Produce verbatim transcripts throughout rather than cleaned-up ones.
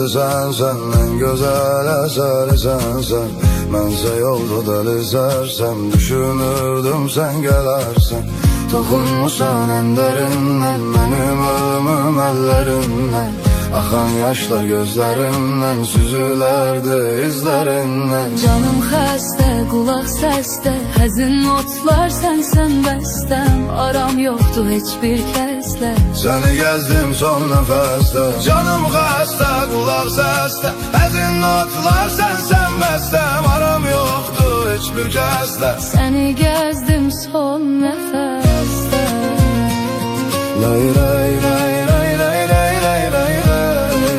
derdi sensen, en güzel eseri sensen. Mənsə yolda deli sərsəm, düşünürdüm sen gelersen. Toxunmusan en derinden, benim ölümüm ellerinden. Axan yaşlar gözlerimden, süzülerdi izlerinden. Canım xəstə, qulaq səsdə, həzin notlar sənsən bəstəm. Aram yoxdur heç bir kəslə, səni gəzdim son nəfəsdə. Canım xəstə, qulaq səsdə, həzin notlar sənsən bəstəm. Aram yoxdur heç bir kəslə, səni gəzdim son nəfəsdə. Lay lay lay lay lay lay lay lay lay.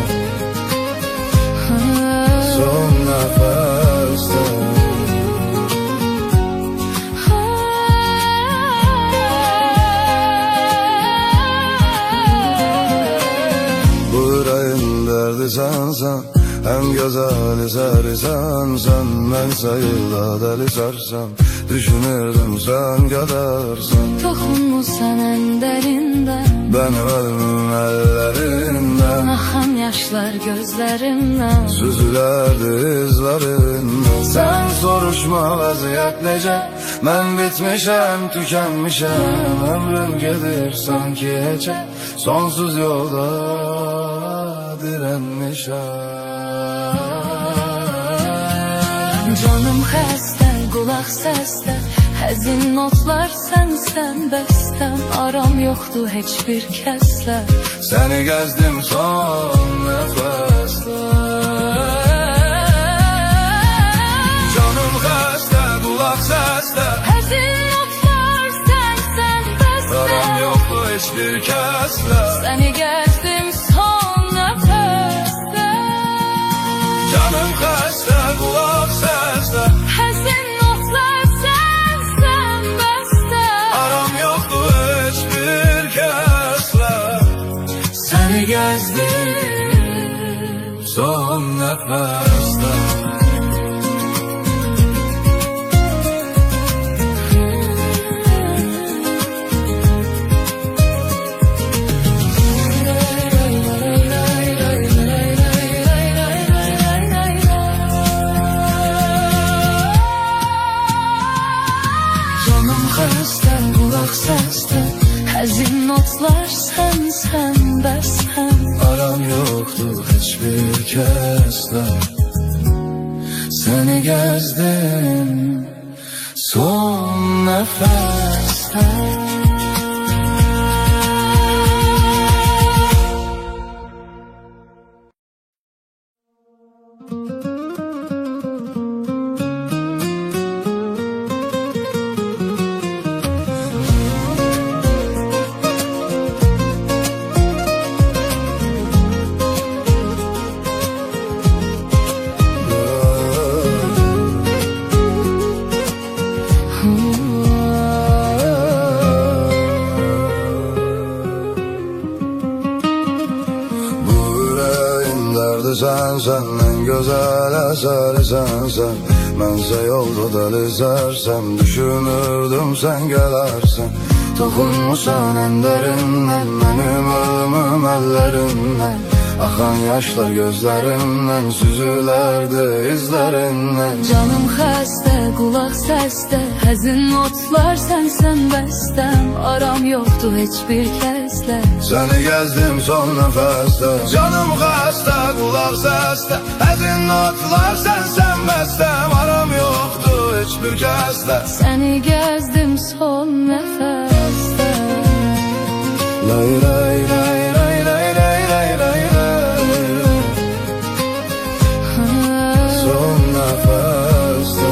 Son nəfəsdə. Bu ürəyin dərdi sənsən, en güzel eseri sensen. Ben sayıda deli sarsam, düşünürdüm sen kadarsan. Toxunmusan en dərindən, Benim ölümüm ellerinden. axan yaşlar gözlərimdən. Süzülerdi izlerinden. Sen soruşma vaziyet nece, ben bitmişem, tükenmişem. Ömrüm gelir sanki hece, sonsuz yolda direnmişem. Canım xəstə, qulaq səsdə, həzin notlar sənsən bəstəm. Aram yoxdur heç bir kəslə, səni gəzdim son nəfəsdə. Canım xəstə, qulaq səsdə, həzin notlar sənsən bəstəm. aram yoxdur heç bir kəslə, səni gəzdim son nəfəsdə. canım xəstə, qulaq səsdə, həzin notlar sənsən bəstəm. aram yoxdur heç bir kəslə, səni gəzdim son nəfəsdə. Canım xəstə, qulaq səsdə, həzin notlar sənsən bəstəm. Aram yoxdur heç bir kəslə, səni gəzdim son nəfəsdə. Sensen, en güzel eseri sensen. Bense yolda deli sersem, düşünürdüm sen gelersen. Toxunmusan en derinden, benim ölümüm ellerinden. Axan yaşlar gözlerimden, süzülerdi izlerinden. Canım xəstə, qulaq səsdə, həzin notlar sənsən bəstəm. Aram yoxdur heç bir kəslə, səni gəzdim son nəfəsdə. Canım xəstə, qulaq səsdə, həzin notlar sənsən bəstəm. Aram yoxdur heç bir kəslə, səni gəzdim son nəfəsdə. Lay lay lay lay lay lay lay lay lay. Son nəfəsdə.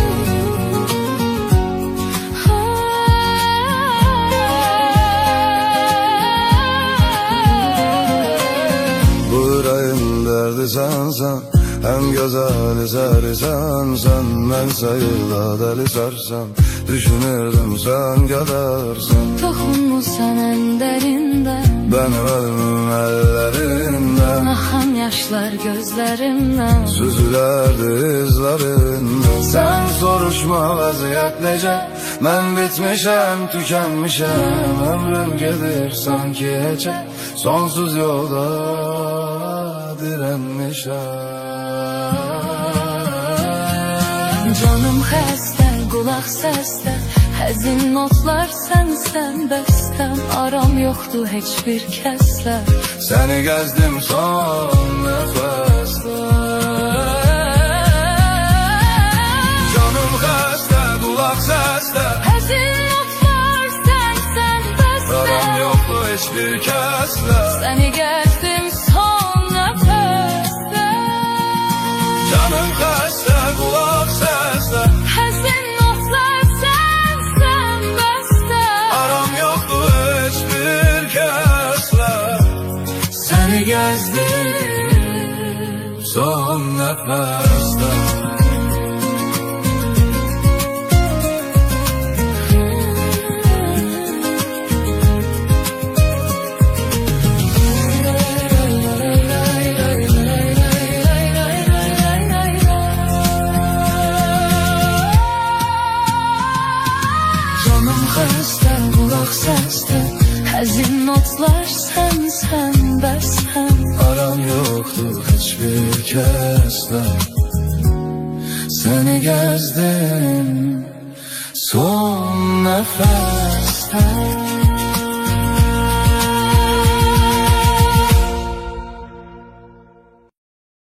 Bu ürəyin dərdi sənsən, en güzel eseri sensen. Ben sayıda deli sarsam, düşünürdüm sen kadarsan. Toxunmusan en dərindən, Benim ölümüm ellerinden. axan yaşlar gözlərimdən. Süzülerdi izlerinden. Sen soruşma vaziyet nece, ben bitmişem, tükenmişem. Ömrüm gelir sanki hece, sonsuz yolda diren. Canım xəstə, qulaq səsdə, həzin notlar sənsən bəstəm. Aram yoxdur heç bir kəslə. Səni gəzdim son nəfəsdə. Canım xəstə, qulaq səsdə, həzin notlar sənsən bəstəm. aram yoxdur heç bir kəslə. Səni gəzdim son nəfəsdə. Canım xəstə, qulaq səsdə, həzin notlar sənsən bəstəm. aram yoxdur heç bir kəslə. Səni gəzdim son nəfəsdə. Canım xəstə, qulaq səsdə, həzin notlar sənsən bəstəm. Aram yoxdur heç bir kəslə. Səni gəzdim son nəfəsdə.